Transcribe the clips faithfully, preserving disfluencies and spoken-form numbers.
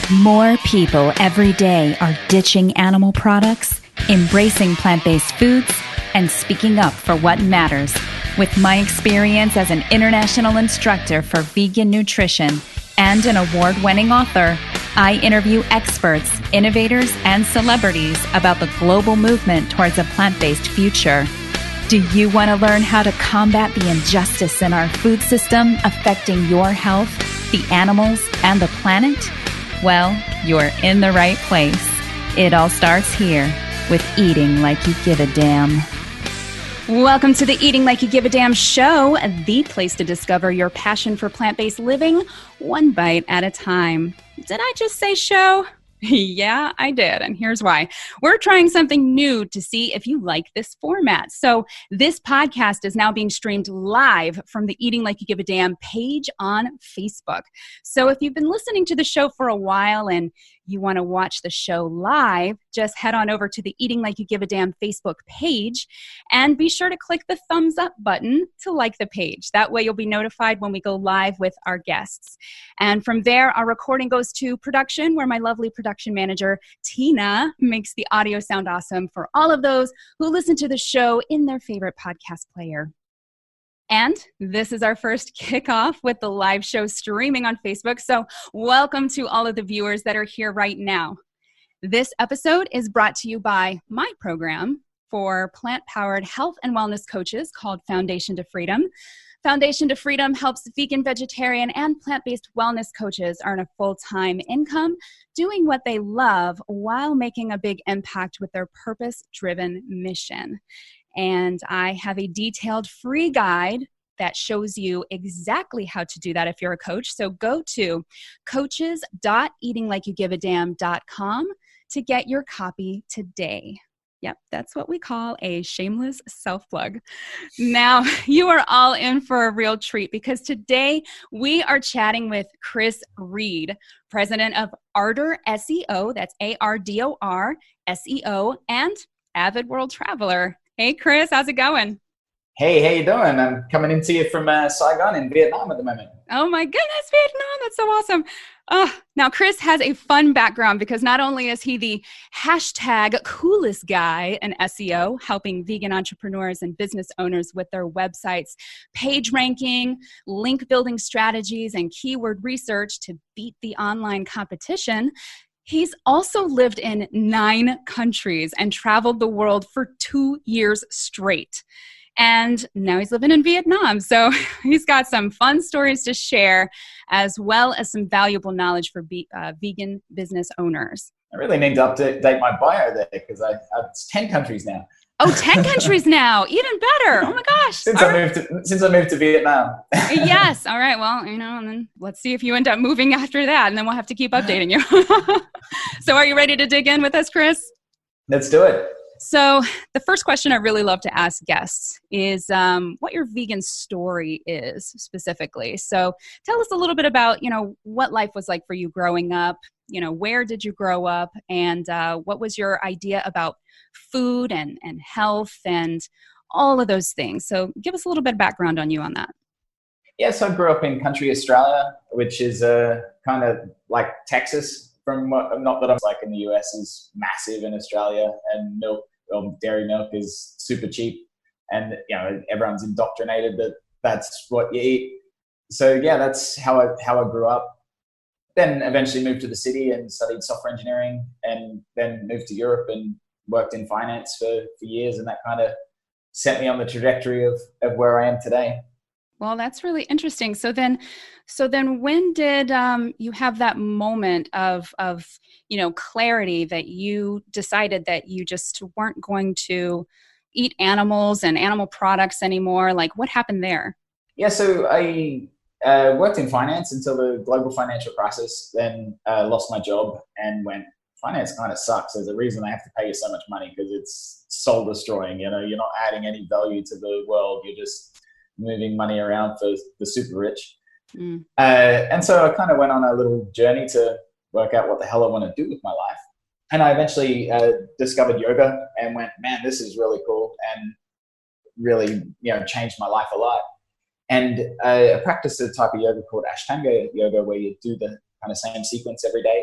More people every day are ditching animal products, embracing plant-based foods, and speaking up for what matters. With my experience as an international instructor for vegan nutrition and an award-winning author, I interview experts, innovators, and celebrities about the global movement towards a plant-based future. Do you want to learn how to combat the injustice in our food system affecting your health, the animals, and the planet? Well, you're in the right place. It all starts here with Eating Like You Give a Damn. Welcome to the Eating Like You Give a Damn show, the place to discover your passion for plant-based living, one bite at a time. Did I just say show? Yeah, I did, and here's why. We're trying something new to see if you like this format. So this podcast is now being streamed live from the Eating Like You Give a Damn page on Facebook. So if you've been listening to the show for a while and you want to watch the show live, just head on over to the Eating Like You Give a Damn Facebook page and be sure to click the thumbs up button to like the page. That way you'll be notified when we go live with our guests. And from there, our recording goes to production, where my lovely production manager, Tina, makes the audio sound awesome for all of those who listen to the show in their favorite podcast player. And this is our first kickoff with the live show streaming on Facebook. So welcome to all of the viewers that are here right now. This episode is brought to you by my program for plant-powered health and wellness coaches called Foundation to Freedom. Foundation to Freedom helps vegan, vegetarian, and plant-based wellness coaches earn a full-time income doing what they love while making a big impact with their purpose-driven mission. And I have a detailed free guide that shows you exactly how to do that if you're a coach. So go to coaches dot eating like you give a damn dot com to get your copy today. Yep, that's what we call a shameless self-plug. Now, you are all in for a real treat because today we are chatting with Chris Reed, president of Ardor S E O, that's A R D O R S E O, and avid world traveler. Hey, Chris, how's it going? Hey, how you doing? I'm coming into you from uh, Saigon in Vietnam at the moment. Oh my goodness, Vietnam, that's so awesome. Uh, now, Chris has a fun background because not only is he the hashtag coolest guy in S E O, helping vegan entrepreneurs and business owners with their websites, page ranking, link building strategies, and keyword research to beat the online competition, he's also lived in nine countries and traveled the world for two years straight. And now he's living in Vietnam. So he's got some fun stories to share, as well as some valuable knowledge for be, uh, vegan business owners. I really need to update my bio there because I, I, it's ten countries now. Oh, ten countries now. Even better. Oh my gosh. Since I moved to, since I moved to Vietnam. Yes. All right. Well, you know, and then let's see if you end up moving after that, and then we'll have to keep updating you. So are you ready to dig in with us, Chris? Let's do it. So the first question I really love to ask guests is um, what your vegan story is specifically. So tell us a little bit about, you know, what life was like for you growing up. You know, where did you grow up, and uh, what was your idea about food and, and health and all of those things? So give us a little bit of background on you on that. Yeah, so I grew up in country Australia, which is uh, kind of like Texas. From what, not that I'm like in the U S is massive in Australia, and milk, well, dairy milk is super cheap, and you know everyone's indoctrinated that that's what you eat. So yeah, that's how I how I grew up. Then eventually moved to the city and studied software engineering, and then moved to Europe and worked in finance for, for years, and that kind of set me on the trajectory of, of where I am today. Well, that's really interesting. So then, so then when did um, you have that moment of, of, you know, clarity that you decided that you just weren't going to eat animals and animal products anymore? Like, what happened there? Yeah, so I uh, worked in finance until the global financial crisis, then uh, lost my job and went, finance kind of sucks. There's a reason I have to pay you so much money because it's soul destroying. You know, you're not adding any value to the world. You're just moving money around for the super rich. Mm. Uh, and so I kind of went on a little journey to work out what the hell I want to do with my life. And I eventually uh, discovered yoga and went, man, this is really cool, and really, you know, changed my life a lot. And uh, I practiced a type of yoga called Ashtanga yoga, where you do the kind of same sequence every day.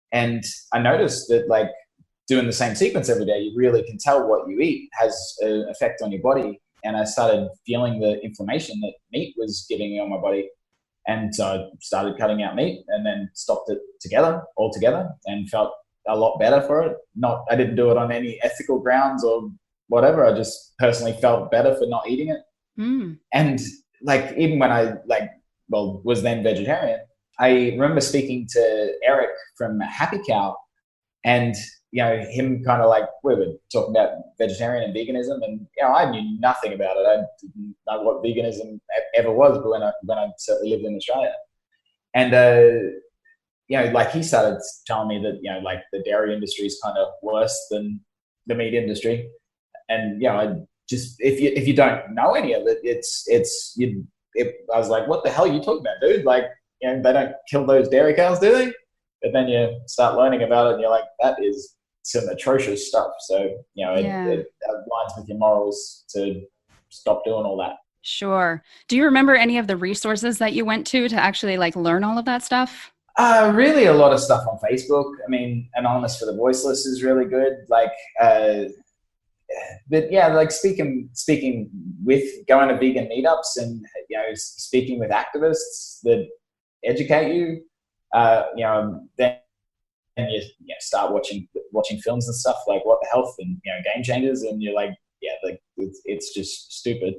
And I noticed that like doing the same sequence every day, you really can tell what you eat has an effect on your body. And I started feeling the inflammation that meat was giving me on my body. And so I started cutting out meat and then stopped it together, altogether, and felt a lot better for it. Not, I didn't do it on any ethical grounds or whatever. I just personally felt better for not eating it. Mm. And like, even when I like, well, was then vegetarian, I remember speaking to Eric from Happy Cow, and you know, him kind of like, we were talking about vegetarian and veganism, and you know, I knew nothing about it. I didn't know what veganism ever was, but when I when I certainly lived in Australia, and uh, you know, like he started telling me that you know, like the dairy industry is kind of worse than the meat industry, and you know, I just if you if you don't know any of it, it's it's you. It, I was like, what the hell are you talking about, dude? Like, you know, they don't kill those dairy cows, do they? But then you start learning about it and you're like, that is some atrocious stuff. So, you know, Yeah. it, it aligns with your morals to stop doing all that. Sure. Do you remember any of the resources that you went to to actually like learn all of that stuff? Uh, really a lot of stuff on Facebook. I mean, Anonymous for the Voiceless is really good. Like, uh, but yeah, like speaking, speaking with going to vegan meetups and, you know, speaking with activists that educate you, uh, you know, then you, you know, start watching, watching films and stuff like What the Health and, you know, Game Changers. And you're like, yeah, like it's, it's just stupid.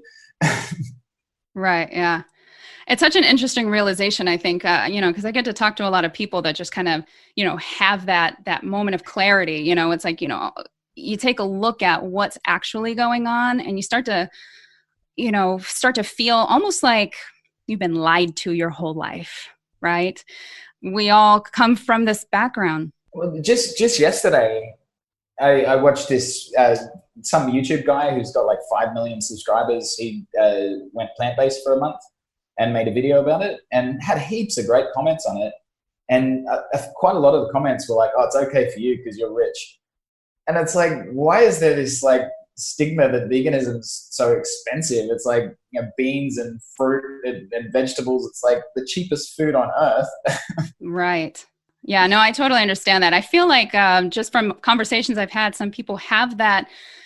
Right. Yeah. It's such an interesting realization, I think, uh, you know, because I get to talk to a lot of people that just kind of, you know, have that, that moment of clarity. You know, it's like, you know, you take a look at what's actually going on and you start to, you know, start to feel almost like you've been lied to your whole life, right? We all come from this background. Well, just, just yesterday, I, I watched this, uh, some YouTube guy who's got like five million subscribers. He uh, went plant-based for a month and made a video about it and had heaps of great comments on it. And uh, quite a lot of the comments were like, oh, it's okay for you because you're rich. And it's like, why is there this like stigma that veganism's so expensive? It's like, you know, beans and fruit and, and vegetables. It's like the cheapest food on earth. Right. Yeah, no, I totally understand that. I feel like um, just from conversations I've had, some people have that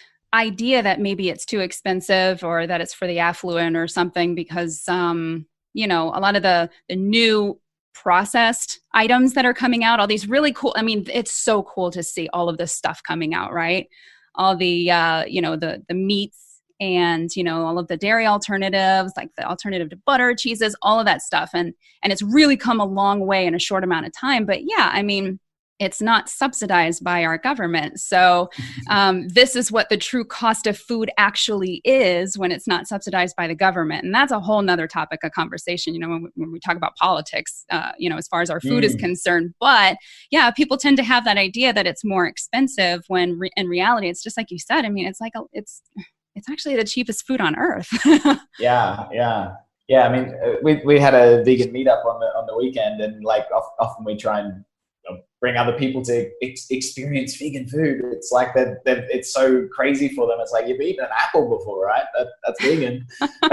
idea that maybe it's too expensive or that it's for the affluent or something because, um, you know, a lot of the, the new processed items that are coming out, all these really cool, I mean, it's so cool to see all of this stuff coming out, right? All the, uh, you know, the, the meats and, you know, all of the dairy alternatives, like the alternative to butter, cheeses, all of that stuff. And, and it's really come a long way in a short amount of time. But yeah, I mean, it's not subsidized by our government. So um, this is what the true cost of food actually is when it's not subsidized by the government. And that's a whole nother topic of conversation, you know, when we, when we talk about politics, uh, you know, as far as our food mm. is concerned. But yeah, people tend to have that idea that it's more expensive when re- in reality, it's just like you said. I mean, it's like, a, it's, it's actually the cheapest food on earth. yeah. Yeah. Yeah. I mean, we, we had a vegan meetup on the, on the weekend and like often we try and bring other people to ex- experience vegan food. It's like that. It's so crazy for them. It's like you've eaten an apple before, right? That, that's vegan.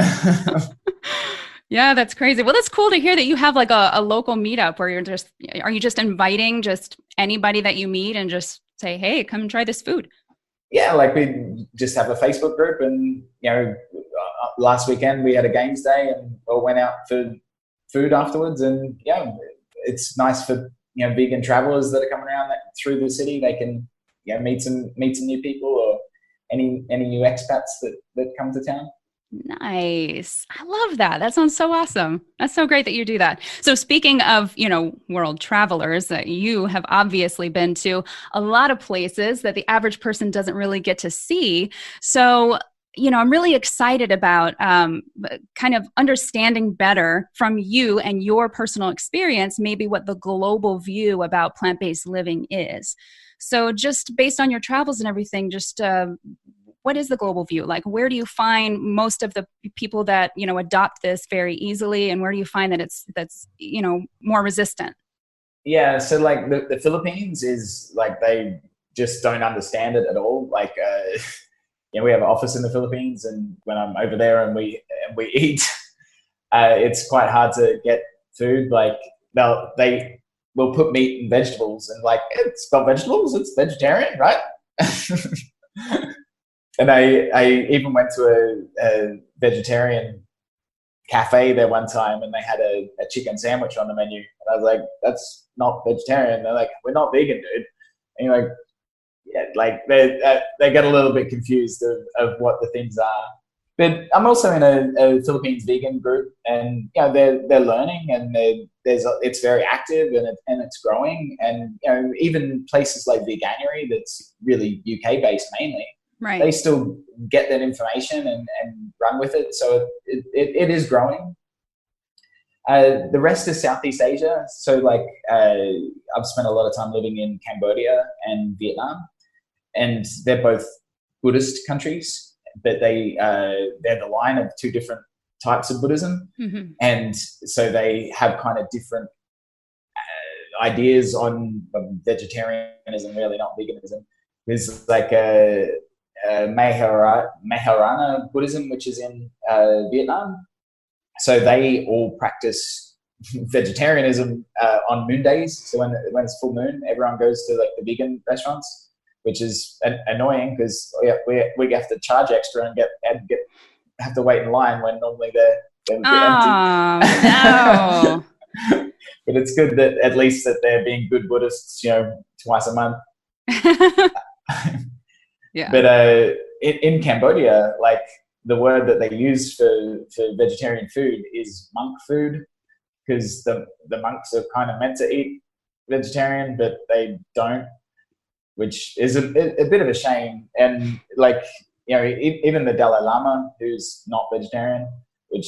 Yeah, that's crazy. Well, that's cool to hear that you have like a, a local meetup where you're just, are you just inviting just anybody that you meet and just say, hey, come try this food? Yeah, like we just have a Facebook group and, you know, uh, last weekend we had a games day and all went out for food afterwards. And yeah, it's nice for, you know, vegan travelers that are coming around that, through the city. They can, you know, meet some meet some new people or any any new expats that, that come to town. Nice. I love that. That sounds so awesome. That's so great that you do that. So speaking of, you know, world travelers, that you have obviously been to a lot of places that the average person doesn't really get to see. So you know, I'm really excited about um, kind of understanding better from you and your personal experience, maybe what the global view about plant-based living is. So just based on your travels and everything, just uh, what is the global view? Like, where do you find most of the people that, you know, adopt this very easily? And where do you find that it's, that's, you know, more resistant? Yeah. So like the, the Philippines is like, they just don't understand it at all. Like, uh, you know, we have an office in the Philippines, and when I'm over there and we and we eat, uh, it's quite hard to get food. Like they'll they we'll put meat and vegetables, and like, it's got vegetables, it's vegetarian, right? And I, I even went to a, a vegetarian cafe there one time, and they had a, a chicken sandwich on the menu. And I was like, that's not vegetarian. They're like, we're not vegan, dude. And you're like, yeah, like they uh, they get a little bit confused of, of what the things are. But I'm also in a, a Philippines vegan group, and you know they're they're learning, and they're, there's a, it's very active, and it, and it's growing. And you know even places like Veganuary, that's really U K based mainly, right? They still get that information and, and run with it. So it it, it is growing. Uh, the rest is Southeast Asia. So like uh, I've spent a lot of time living in Cambodia and Vietnam, and they're both Buddhist countries. But they uh, they're the line of two different types of Buddhism, mm-hmm. and so they have kind of different uh, ideas on um, vegetarianism, really not veganism. There's like a, a Mahara, Maharana Buddhism, which is in uh, Vietnam. So they all practice vegetarianism uh, on moon days. So when when it's full moon, everyone goes to like the vegan restaurants, which is an- annoying because we, we we have to charge extra and get and get have to wait in line when normally they're, they're oh, empty. No. But it's good that at least that they're being good Buddhists, you know, twice a month. Yeah. But uh, in, in Cambodia, like the word that they use for, for vegetarian food is monk food, because the the monks are kind of meant to eat vegetarian, but they don't. Which is a, a bit of a shame. And like, you know, even the Dalai Lama, who's not vegetarian, which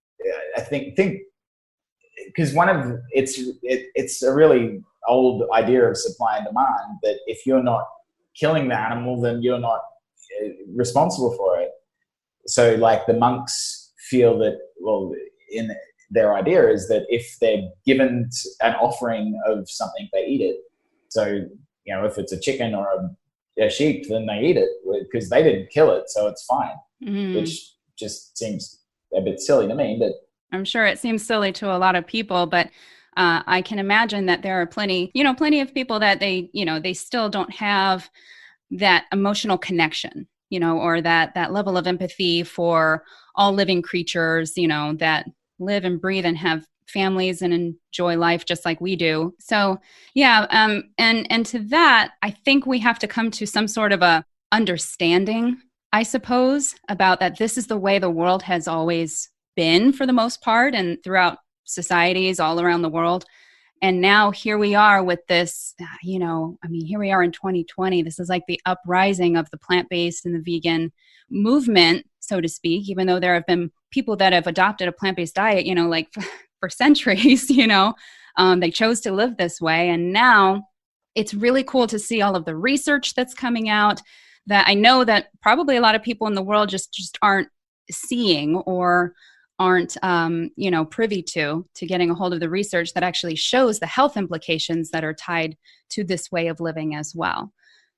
I think, think because one of it's, it, it's a really old idea of supply and demand, that if you're not killing the animal, then you're not responsible for it. So like the monks feel that, well, in their idea is that if they're given an offering of something, they eat it. So, you know, if it's a chicken or a, a sheep, then they eat it because they didn't kill it, so it's fine. Mm. Which just seems a bit silly to me. But I'm sure it seems silly to a lot of people, but uh, I can imagine that there are plenty, you know, plenty of people that they, you know, they still don't have that emotional connection, you know, or that that level of empathy for all living creatures, you know, that live and breathe and have families and enjoy life just like we do. So yeah, um, and and to that, I think we have to come to some sort of a understanding, I suppose, about that this is the way the world has always been for the most part, and throughout societies all around the world. And now here we are with this, you know, I mean, here we are in twenty twenty. This is like the uprising of the plant-based and the vegan movement, so to speak, even though there have been people that have adopted a plant-based diet, you know, like for centuries, you know, um, they chose to live this way. And now it's really cool to see all of the research that's coming out that I know that probably a lot of people in the world just, just aren't seeing or aren't, um, you know, privy to, to getting a hold of the research that actually shows the health implications that are tied to this way of living as well.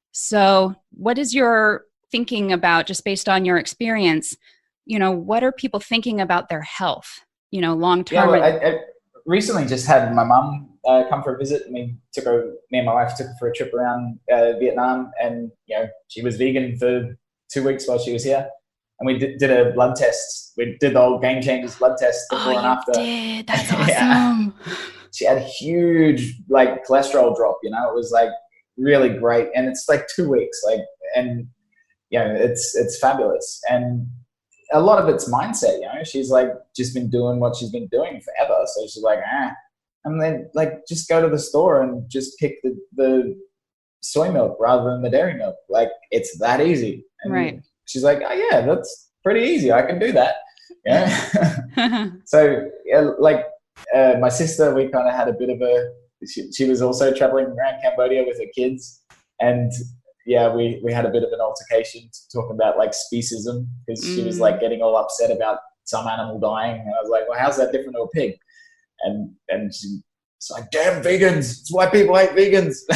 So what is your thinking about, just based on your experience, you know, what are people thinking about their health? You know, long term. Yeah, well, I, I recently just had my mum uh, come for a visit. I mean, took her, me and my wife took her for a trip around uh, Vietnam, and you know, she was vegan for two weeks while she was here, and we did, did a blood test. We did the old Game Changers blood test before oh, and after. Did. That's awesome. Yeah. She had a huge like cholesterol drop. You know, it was like really great, and it's like two weeks. Like, and you know, it's it's fabulous. And a lot of it's mindset, you know, she's like just been doing what she's been doing forever. So she's like, ah, and then like, just go to the store and just pick the, the soy milk rather than the dairy milk. Like, it's that easy. And right. She's like, oh yeah, that's pretty easy. I can do that. Yeah. So yeah, like uh, my sister, we kind of had a bit of a, she, she was also traveling around Cambodia with her kids, and yeah, we, we had a bit of an altercation talking about like speciesism, because mm. she was like getting all upset about some animal dying. And I was like, well, how's that different to a pig? And and she's like, damn vegans. It's why people hate vegans.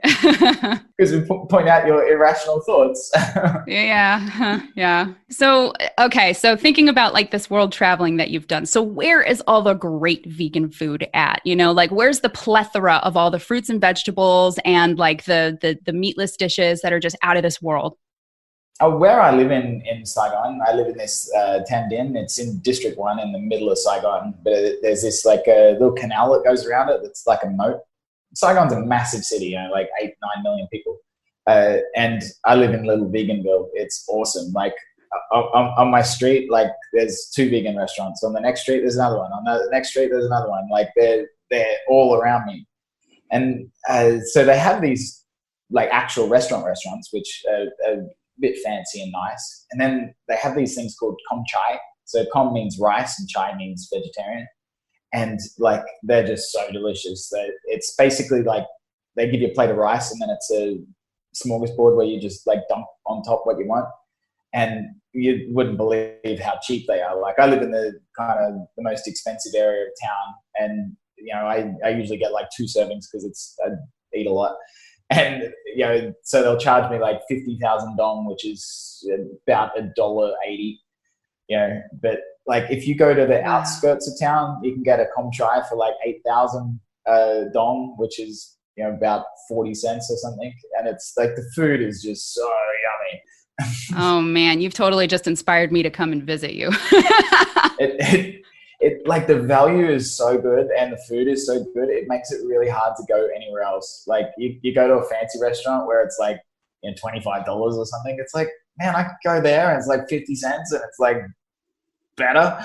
because we po- point out your irrational thoughts. Yeah. Yeah. So, okay. So thinking about like this world traveling that you've done. So where is all the great vegan food at? You know, like where's the plethora of all the fruits and vegetables and like the the the meatless dishes that are just out of this world? Uh, where I live in, in Saigon, I live in this uh, Tan Dinh. It's in District One in the middle of Saigon. But it, there's this like a little canal that goes around it. That's like a moat. Saigon's a massive city, you know, like eight, nine million people. Uh, and I live in Little Veganville. It's awesome. Like on, on my street, like there's two vegan restaurants. On the next street, there's another one. On the next street, there's another one. Like they're they're all around me. And uh, so they have these like actual restaurant restaurants, which are, are a bit fancy and nice. And then they have these things called com chai. So com means rice and chai means vegetarian. And like they're just so delicious. They, it's basically like they give you a plate of rice and then it's a smorgasbord where you just like dump on top what you want. And you wouldn't believe how cheap they are. Like I live in the kind of the most expensive area of town, and you know I, I usually get like two servings because it's I eat a lot. And you know, so they'll charge me like fifty thousand dong, which is about a dollar eighty. You know, but like if you go to the Wow. outskirts of town, you can get a com chai for like eight thousand uh, dong, which is you know about forty cents or something. And it's like the food is just so yummy. Oh man, you've totally just inspired me to come and visit you. it, it, it like the value is so good and the food is so good. It makes it really hard to go anywhere else. Like you, you go to a fancy restaurant where it's like you know twenty-five dollars or something. It's like, man, I could go there and it's like fifty cents and it's like better.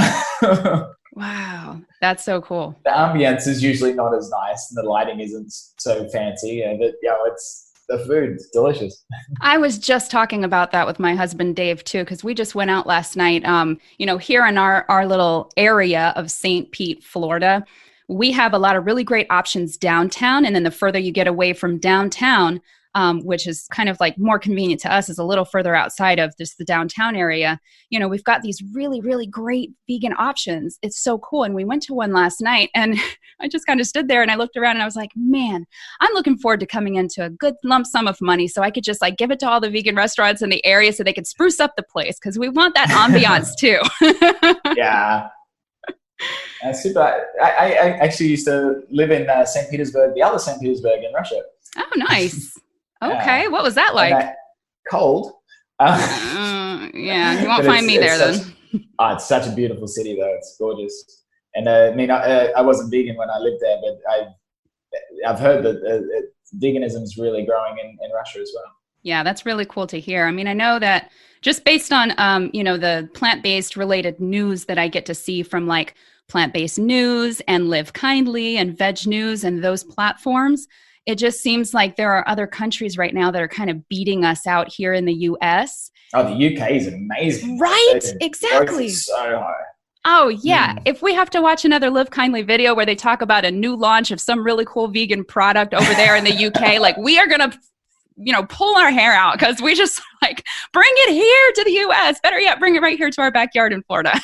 Wow, that's so cool. The ambience is usually not as nice and the lighting isn't so fancy, and it, you know, it's the food's delicious. I was just talking about that with my husband Dave too, because we just went out last night. Um, you know, here in our our little area of Saint Pete, Florida, we have a lot of really great options downtown, and then the further you get away from downtown, um, which is kind of like more convenient to us, is a little further outside of just the downtown area. You know, we've got these really, really great vegan options. It's so cool. And we went to one last night and I just kind of stood there and I looked around and I was like, man, I'm looking forward to coming into a good lump sum of money so I could just like give it to all the vegan restaurants in the area so they could spruce up the place, because we want that ambiance too. Yeah. Uh, super. I, I, I actually used to live in uh, Saint Petersburg, the other Saint Petersburg in Russia. Oh, nice. Okay. Uh, what was that like? That, cold. Uh, uh, yeah, you won't find me there such, then. Oh, it's such a beautiful city though. It's gorgeous. And uh, I mean, I, uh, I wasn't vegan when I lived there, but I've, I've heard that uh, veganism is really growing in, in Russia as well. Yeah, that's really cool to hear. I mean, I know that just based on, um, you know, the plant-based related news that I get to see from like Plant-Based News and Live Kindly and Veg News and those platforms, it just seems like there are other countries right now that are kind of beating us out here in the U S. Oh, the U K is amazing. Right? Exactly. So high. Oh, yeah. Mm. If we have to watch another Live Kindly video where they talk about a new launch of some really cool vegan product over there in the U K, like we are going to, you know, pull our hair out because we just like bring it here to the U S. Better yet, bring it right here to our backyard in Florida.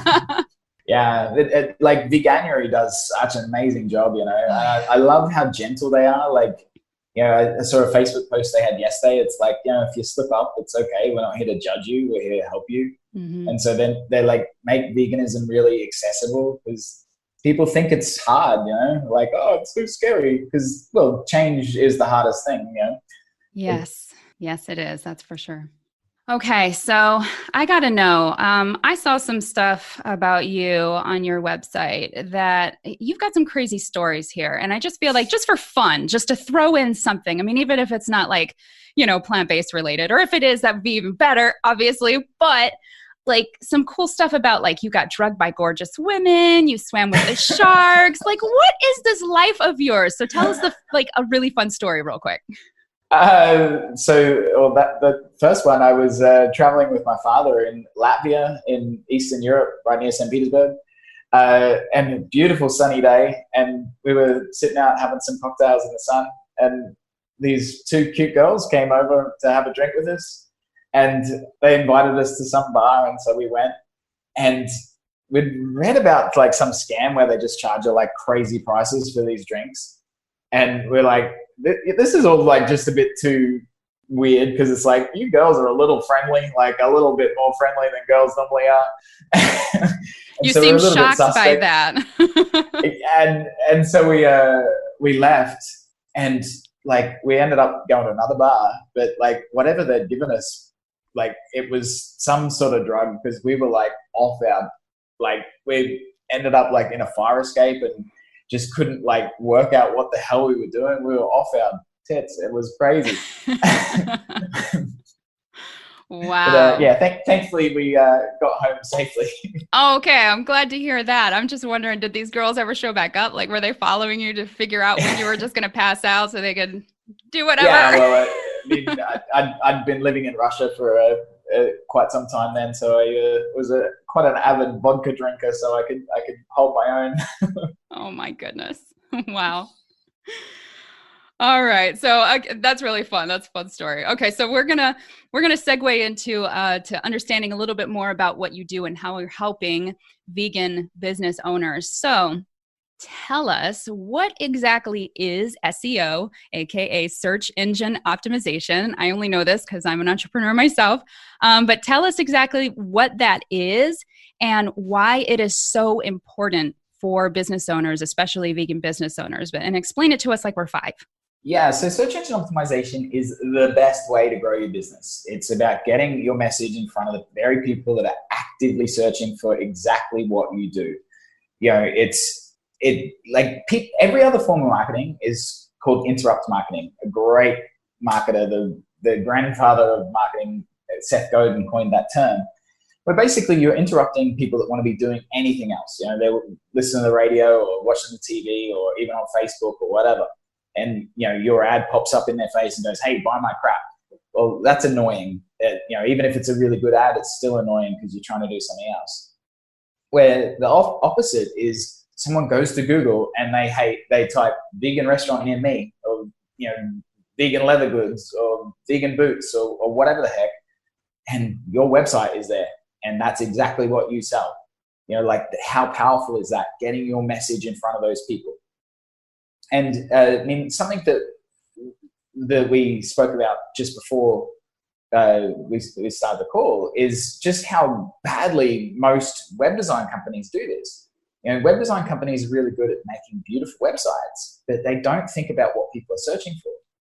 Yeah, it, it, like Veganuary does such an amazing job, you know. I, I love how gentle they are. Like, you know, I, I saw a Facebook post they had yesterday. It's like, you know, if you slip up, it's okay. We're not here to judge you. We're here to help you. Mm-hmm. And so then they like make veganism really accessible because people think it's hard, you know, like, oh, it's so scary because, well, change is the hardest thing, you know. Yes. Yes, it is. That's for sure. Okay, so I got to know, um, I saw some stuff about you on your website that you've got some crazy stories here. And I just feel like just for fun, just to throw in something. I mean, even if it's not like, you know, plant-based related, or if it is, that would be even better, obviously. But like some cool stuff about like you got drugged by gorgeous women, you swam with the sharks. Like, what is this life of yours? So tell us the like a really fun story real quick. Uh, so well, that, the first one, I was uh, traveling with my father in Latvia in Eastern Europe, right near Saint Petersburg, uh, and a beautiful sunny day. And we were sitting out having some cocktails in the sun, and these two cute girls came over to have a drink with us, and they invited us to some bar, and so we went. And we'd read about like some scam where they just charge you like crazy prices for these drinks. And we're like, this is all like just a bit too weird because it's like, you girls are a little friendly, like a little bit more friendly than girls normally are. You so seem shocked by that. and and so we uh we left, and like we ended up going to another bar, but like whatever they'd given us, like it was some sort of drug, because we were like off our, like we ended up like in a fire escape and just couldn't like work out what the hell we were doing. We were off our tits. It was crazy. Wow. But, uh, yeah, th- thankfully we uh, got home safely. Oh, okay. I'm glad to hear that. I'm just wondering, did these girls ever show back up? Like, were they following you to figure out when you were just going to pass out so they could do whatever? Yeah, well, I mean, I'd, I'd been living in Russia for uh, uh, quite some time then, so I uh, was a quite an avid vodka drinker, so I could I could hold my own. Oh my goodness! Wow. All right, so uh, that's really fun. That's a fun story. Okay, so we're gonna we're gonna segue into uh, to understanding a little bit more about what you do and how you're helping vegan business owners. So, tell us, what exactly is S E O, aka search engine optimization? I only know this because I'm an entrepreneur myself, um, but tell us exactly what that is and why it is so important for business owners, especially vegan business owners. But and explain it to us like we're five. Yeah, so search engine optimization is the best way to grow your business. It's about getting your message in front of the very people that are actively searching for exactly what you do. You know, it's it like pe- every other form of marketing is called interrupt marketing. A great marketer, the the grandfather of marketing, Seth Godin, coined that term. But basically, you're interrupting people that want to be doing anything else. You know, they're listening to the radio or watching the T V or even on Facebook or whatever. And, you know, your ad pops up in their face and goes, hey, buy my crap. Well, that's annoying. It, you know, even if it's a really good ad, it's still annoying because you're trying to do something else. Where the op- opposite is someone goes to Google and they hate, they type vegan restaurant near me, or, you know, vegan leather goods or vegan boots or, or whatever the heck. And your website is there. And that's exactly what you sell. You know, like how powerful is that? Getting your message in front of those people. And uh, I mean, something that that we spoke about just before uh, we, we started the call is just how badly most web design companies do this. You know, web design companies are really good at making beautiful websites, but they don't think about what people are searching for.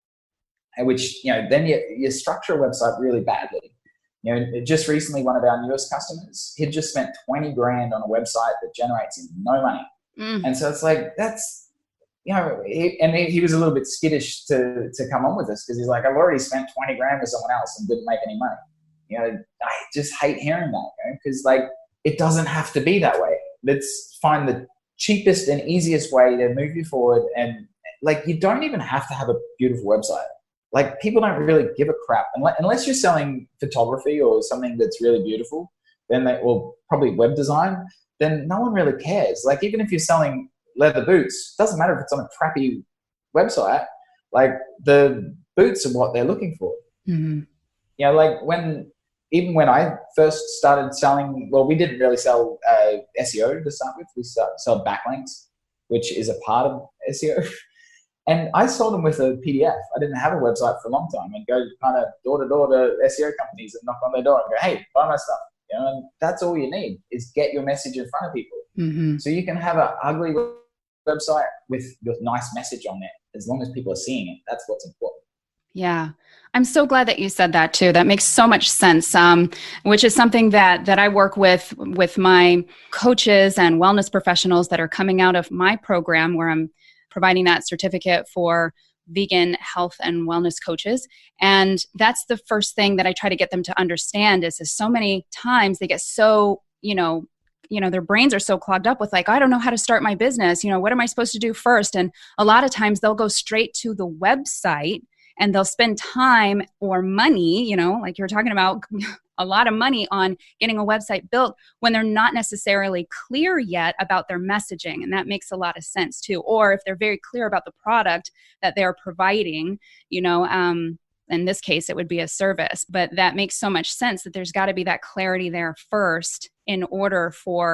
And which, you know, then you, you structure a website really badly. You know, just recently, one of our newest customers, he'd just spent twenty grand on a website that generates him no money. Mm. And so it's like, that's, you know, he, and he, he was a little bit skittish to to come on with us because he's like, I've already spent twenty grand with someone else and didn't make any money. You know, I just hate hearing that, because you know, like it doesn't have to be that way. Let's find the cheapest and easiest way to move you forward. And like, you don't even have to have a beautiful website. Like, people don't really give a crap unless, unless you're selling photography or something that's really beautiful. Then they, or probably web design. Then no one really cares. Like, even if you're selling leather boots, doesn't matter if it's on a crappy website. Like, the boots are what they're looking for. Mm-hmm. You know, like when even when I first started selling, well, we didn't really sell uh, S E O to start with. We start, sell backlinks, which is a part of S E O. And I sold them with a P D F. I didn't have a website for a long time, and go kind of door to door to S E O companies and knock on their door and go, hey, buy my stuff. You know, and that's all you need is get your message in front of people. Mm-hmm. So you can have an ugly website with your nice message on it. As long as people are seeing it, that's what's important. Yeah. I'm so glad that you said that too. That makes so much sense, um, which is something that that I work with with my coaches and wellness professionals that are coming out of my program, where I'm providing that certificate for vegan health and wellness coaches. And that's the first thing that I try to get them to understand is, is so many times they get so, you know, you know, their brains are so clogged up with like, I don't know how to start my business. You know, what am I supposed to do first? And a lot of times they'll go straight to the website and they'll spend time or money, you know, like you're talking about, a lot of money on getting a website built when they're not necessarily clear yet about their messaging. And that makes a lot of sense too. Or if they're very clear about the product that they're providing, you know, um, in this case, it would be a service, but that makes so much sense that there's got to be that clarity there first in order for,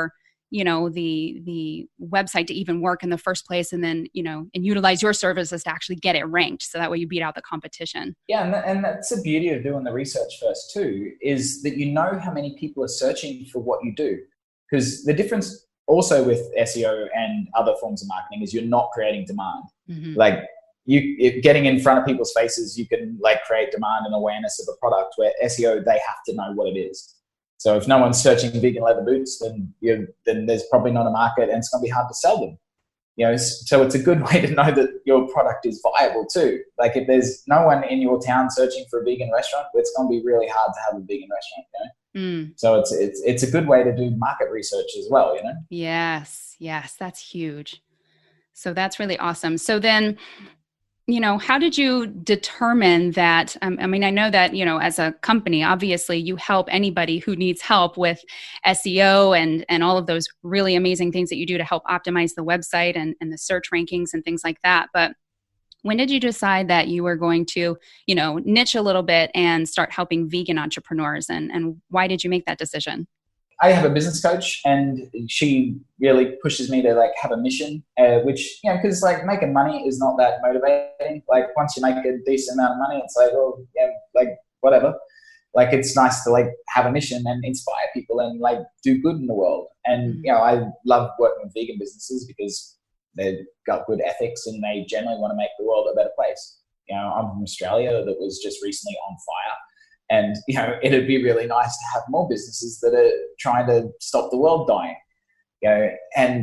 you know, the the website to even work in the first place, and then, you know, and utilize your services to actually get it ranked, so that way you beat out the competition. Yeah, and, that, and that's the beauty of doing the research first too, is that you know how many people are searching for what you do. Because the difference also with S E O and other forms of marketing is you're not creating demand. Mm-hmm. Like you it, getting in front of people's faces, you can like create demand and awareness of a product, where S E O, they have to know what it is. So if no one's searching vegan leather boots, then you then there's probably not a market, and it's going to be hard to sell them. You know, so it's a good way to know that your product is viable too. Like if there's no one in your town searching for a vegan restaurant, it's going to be really hard to have a vegan restaurant. You know? Mm. So it's it's it's a good way to do market research as well. You know. Yes, yes, that's huge. So that's really awesome. So then, you know, how did you determine that? Um, I mean, I know that, you know, as a company, obviously you help anybody who needs help with S E O and, and all of those really amazing things that you do to help optimize the website and, and the search rankings and things like that. But when did you decide that you were going to, you know, niche a little bit and start helping vegan entrepreneurs? And, and why did you make that decision? I have a business coach, and she really pushes me to like have a mission, uh, which, you know, because like making money is not that motivating. Like once you make a decent amount of money, it's like, oh yeah, like whatever. Like it's nice to like have a mission and inspire people and like do good in the world. And, you know, I love working with vegan businesses because they've got good ethics and they generally want to make the world a better place. You know, I'm from Australia that was just recently on fire. And, you know, it'd be really nice to have more businesses that are trying to stop the world dying. You know, and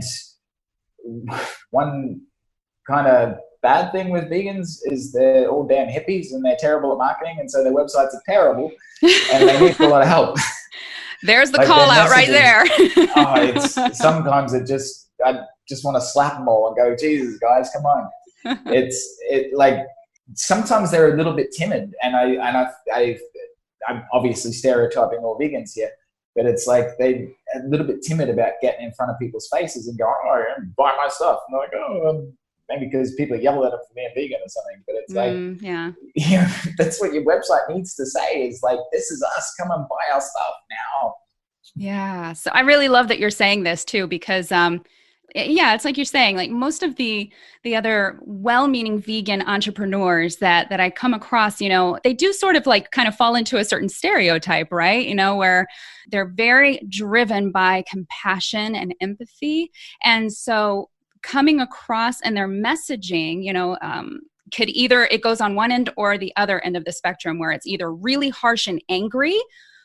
one kind of bad thing with vegans is they're all damn hippies and they're terrible at marketing. And so their websites are terrible and they need a lot of help. There's the like call out right there. oh, it's sometimes it just, I just want to slap them all and go, Jesus, guys, come on. It's it like, sometimes they're a little bit timid, and I, and I, I, I'm obviously stereotyping all vegans here, but it's like they're a little bit timid about getting in front of people's faces and going, oh, yeah, buy my stuff. And they're like, oh, um, maybe because people yell at them for being vegan or something. But it's like, mm, yeah, you know, that's what your website needs to say is like, this is us. Come and buy our stuff now. Yeah. So I really love that you're saying this too, because, um, yeah, it's like you're saying, like most of the the other well-meaning vegan entrepreneurs that that I come across, you know, they do sort of like kind of fall into a certain stereotype, right? You know, where they're very driven by compassion and empathy. And so coming across and their messaging, you know, um, could either, it goes on one end or the other end of the spectrum, where it's either really harsh and angry,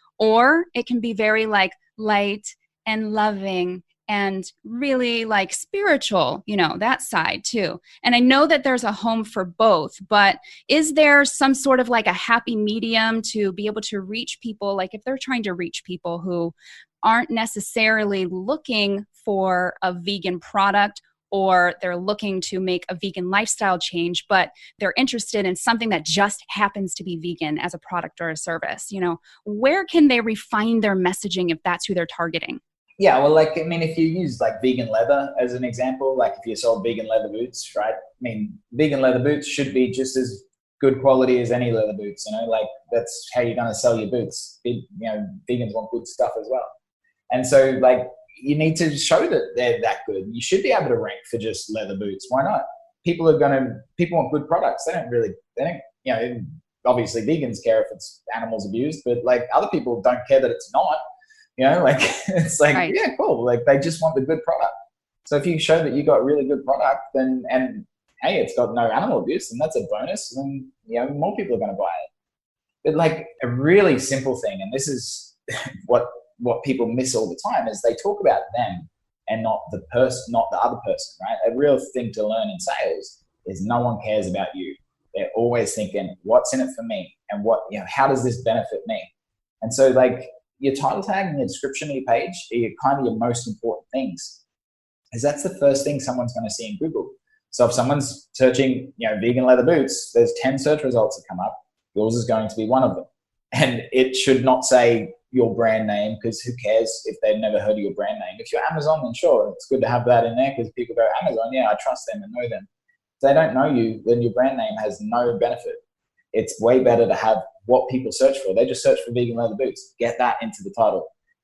or it can be very like light and loving and really like spiritual, you know, that side too. And I know that there's a home for both, but is there some sort of like a happy medium to be able to reach people? Like if they're trying to reach people who aren't necessarily looking for a vegan product, or they're looking to make a vegan lifestyle change, but they're interested in something that just happens to be vegan as a product or a service, you know, where can they refine their messaging if that's who they're targeting? Yeah, well, like, I mean, if you use like vegan leather as an example, like if you sold vegan leather boots, right? I mean, vegan leather boots should be just as good quality as any leather boots, you know, like that's how you're going to sell your boots. It, you know, vegans want good stuff as well. And so like, you need to show that they're that good. You should be able to rank for just leather boots. Why not? People are going to, people want good products. They don't really, they don't, you know, obviously vegans care if it's animals abused, but like other people don't care that it's not. You know, like it's like, right. Yeah, cool. Like they just want the good product. So if you show that you got really good product, then, and hey, it's got no animal abuse, and that's a bonus, then, you know, more people are going to buy it. But like a really simple thing, and this is what, what people miss all the time, is they talk about them and not the person, not the other person, right? A real thing to learn in sales is no one cares about you. They're always thinking, what's in it for me? And what, you know, how does this benefit me? And so like, your title tag and your description of your page are your, kind of your most important things, because that's the first thing someone's going to see in Google. So if someone's searching, you know, vegan leather boots, there's ten search results that come up. Yours is going to be one of them. And it should not say your brand name, because who cares if they've never heard of your brand name? If you're Amazon, then sure, it's good to have that in there, because people go, Amazon, yeah, I trust them and know them. If they don't know you, then your brand name has no benefit. It's way better to have what people search for. They just search for vegan leather boots. Get that into the title.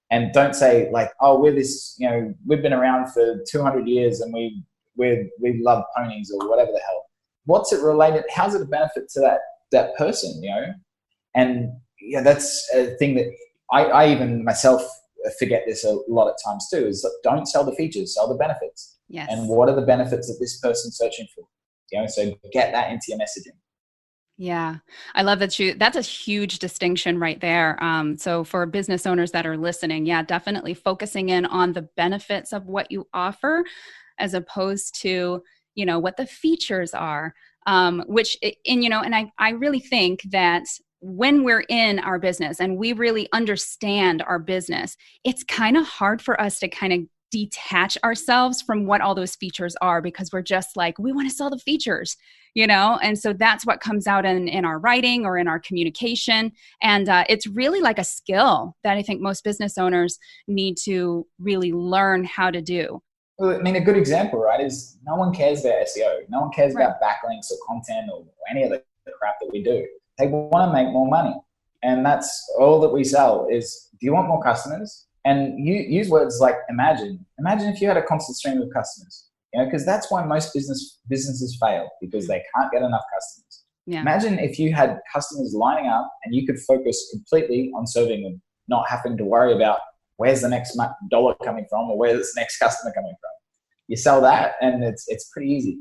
And don't say like, oh, we're this, you know, we've been around for two hundred years and we we we love ponies or whatever the hell. What's it related? How's it a benefit to that that person, you know? And yeah, that's a thing that I, I even myself forget this a lot of times too, is don't sell the features, sell the benefits. Yes. And what are the benefits that this person's searching for? You know, so get that into your messaging. Yeah, I love that you, that's a huge distinction right there. Um, so for business owners that are listening, yeah, definitely focusing in on the benefits of what you offer as opposed to, you know, what the features are, um, which, and, you know, and I, I really think that when we're in our business and we really understand our business, it's kind of hard for us to kind of detach ourselves from what all those features are, because we're just like, we want to sell the features, you know? And so that's what comes out in, in our writing or in our communication. And uh, it's really like a skill that I think most business owners need to really learn how to do. Well, I mean, a good example, right, is no one cares about S E O. No one cares Right. about backlinks or content or any of the crap that we do. They want to make more money. And that's all that we sell is, do you want more customers? And you use words like imagine. Imagine if you had a constant stream of customers, you know, because that's why most business businesses fail, because they can't get enough customers. Yeah. Imagine if you had customers lining up and you could focus completely on serving them, not having to worry about where's the next dollar coming from or where's the next customer coming from. You sell that and it's it's pretty easy.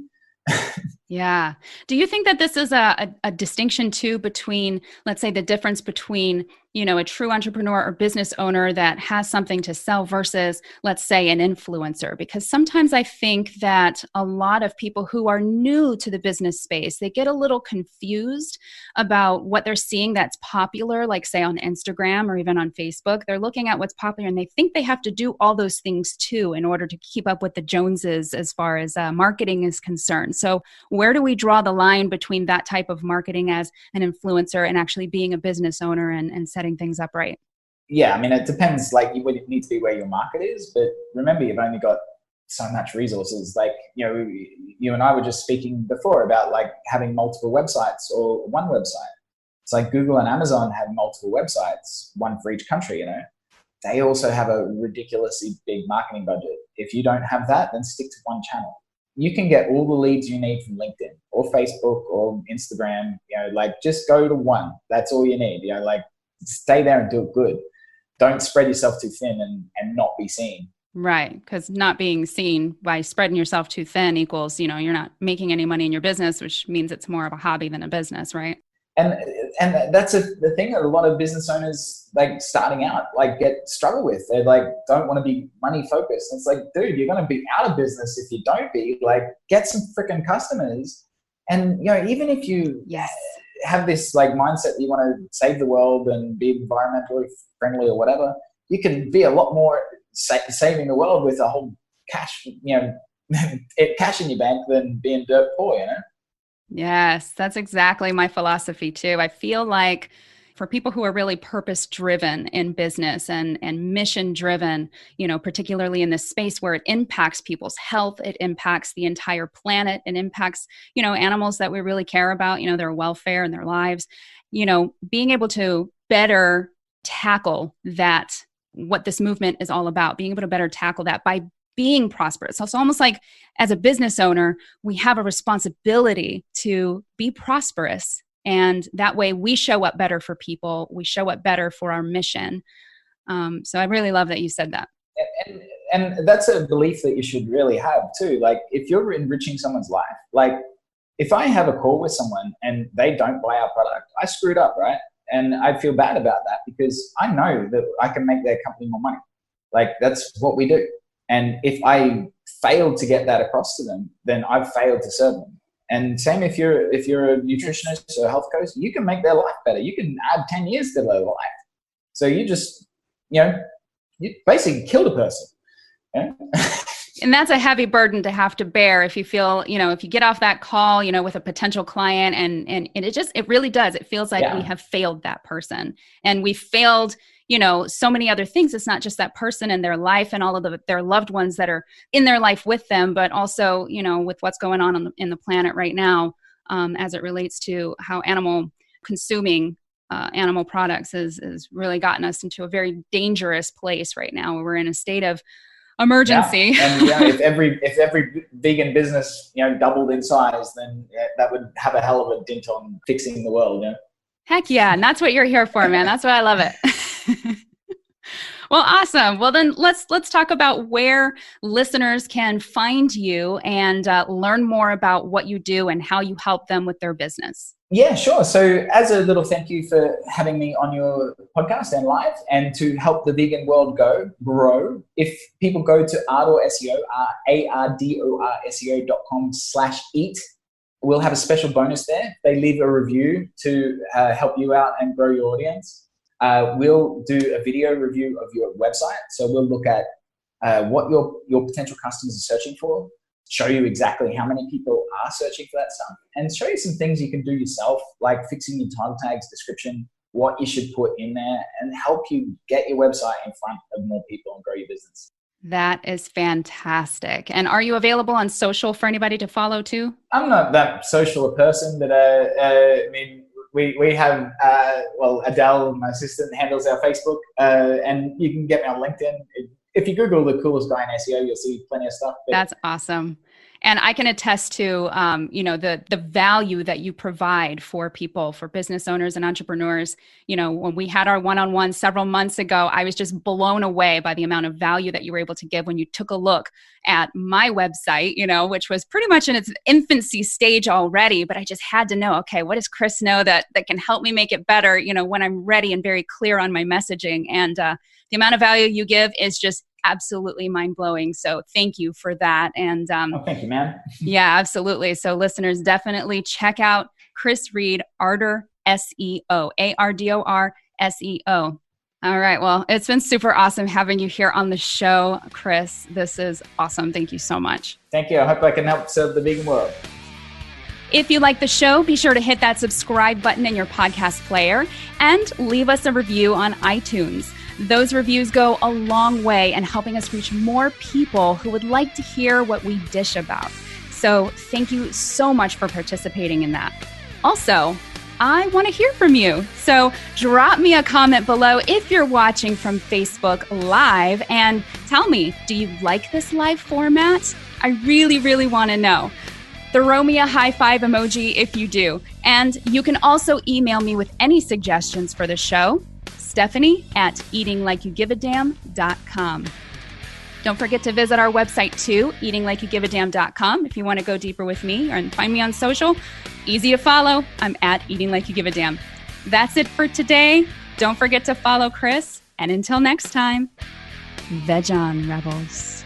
Yeah. Do you think that this is a, a, a distinction too between, let's say, the difference between, you know, a true entrepreneur or business owner that has something to sell versus, let's say, an influencer? Because sometimes I think that a lot of people who are new to the business space, they get a little confused about what they're seeing that's popular, like say on Instagram or even on Facebook. They're looking at what's popular and they think they have to do all those things too in order to keep up with the Joneses as far as uh, marketing is concerned. So where do we draw the line between that type of marketing as an influencer and actually being a business owner and, and setting things up right? Yeah, I mean, it depends. Like, you would need to be where your market is, but remember, you've only got so much resources. Like, you know, you and I were just speaking before about like having multiple websites or one website. It's like Google and Amazon have multiple websites, one for each country, you know. They also have a ridiculously big marketing budget. If you don't have that, then stick to one channel. You can get all the leads you need from LinkedIn or Facebook or Instagram, you know, like just go to one. That's all you need, you know, like stay there and do it good. Don't spread yourself too thin and, and not be seen. Right. Because not being seen by spreading yourself too thin equals, you know, you're not making any money in your business, which means it's more of a hobby than a business, right? And and that's a, the thing that a lot of business owners like starting out like get struggle with. They like don't want to be money focused. It's like, dude, you're going to be out of business if you don't be. Like, get some freaking customers. And you know, even if you yes. have this like mindset that you want to save the world and be environmentally friendly or whatever, you can be a lot more sa- saving the world with a whole cash, you know, cash in your bank than being dirt poor, you know. Yes, that's exactly my philosophy too. I feel like for people who are really purpose driven in business and, and mission driven, you know, particularly in this space where it impacts people's health, it impacts the entire planet, it impacts, you know, animals that we really care about, you know, their welfare and their lives, you know, being able to better tackle that, what this movement is all about, being able to better tackle that by being prosperous. So it's almost like as a business owner, we have a responsibility to be prosperous. And that way we show up better for people. We show up better for our mission. Um, so I really love that you said that. And, and that's a belief that you should really have too. Like if you're enriching someone's life, like if I have a call with someone and they don't buy our product, I screwed up, right? And I feel bad about that because I know that I can make their company more money. Like that's what we do. And if I failed to get that across to them, then I've failed to serve them. And same if you're if you're a nutritionist or a health coach, you can make their life better. You can add ten years to their life. So you just, you know, you basically killed a person. Yeah? And that's a heavy burden to have to bear if you feel, you know, if you get off that call, you know, with a potential client and and, and it just, it really does. It feels like yeah. we have failed that person and we failed, you know, so many other things. It's not just that person and their life and all of the, their loved ones that are in their life with them, but also, you know, with what's going on in the, in the planet right now um, as it relates to how animal consuming uh, animal products has, has really gotten us into a very dangerous place right now. We're in a state of emergency. Yeah. And you know, if every if every vegan business you know doubled in size, then yeah, that would have a hell of a dent on fixing the world. You know? Heck yeah, and that's what you're here for, man. That's why I love it. Well, awesome. Well, then let's let's talk about where listeners can find you and uh, learn more about what you do and how you help them with their business. Yeah, sure. So as a little thank you for having me on your podcast and live, and to help the vegan world go grow, if people go to Ardor S E O, A R D O R S E O dot com slash eat, we'll have a special bonus there. They leave a review to uh, help you out and grow your audience. Uh, we'll do a video review of your website. So we'll look at uh, what your, your potential customers are searching for, show you exactly how many people are searching for that stuff, and show you some things you can do yourself, like fixing your title tags, description, what you should put in there, and help you get your website in front of more people and grow your business. That is fantastic. And are you available on social for anybody to follow too? I'm not that social a person, but uh, uh, I mean, We we have, uh, well, Adele, my assistant, handles our Facebook, uh, and you can get me on LinkedIn. If you Google the coolest guy in S E O, you'll see plenty of stuff. But that's awesome. And I can attest to, um, you know, the the value that you provide for people, for business owners and entrepreneurs. You know, when we had our one-on-one several months ago, I was just blown away by the amount of value that you were able to give when you took a look at my website, you know, which was pretty much in its infancy stage already. But I just had to know, okay, what does Chris know that that can help me make it better, you know, when I'm ready and very clear on my messaging. And uh, the amount of value you give is just absolutely mind-blowing. So thank you for that. And um, oh, thank you, man. Yeah, absolutely. So listeners, definitely check out Chris Reed, Ardor S E O, A R D O R S E O. All right. Well, it's been super awesome having you here on the show, Chris. This is awesome. Thank you so much. Thank you. I hope I can help serve the vegan world. If you like the show, be sure to hit that subscribe button in your podcast player and leave us a review on iTunes. Those reviews go a long way in helping us reach more people who would like to hear what we dish about. So thank you so much for participating in that. Also, I want to hear from you. So drop me a comment below if you're watching from Facebook Live and tell me, do you like this live format? I really, really want to know. Throw me a high five emoji if you do. And you can also email me with any suggestions for the show. Stephanie at eating like you give a damn dot com. Don't forget to visit our website too, eating like you give a damn dot com, if you want to go deeper with me and find me on social. Easy to follow. I'm at eating like you give a damn. That's it for today. Don't forget to follow Chris. And until next time, veg on, rebels.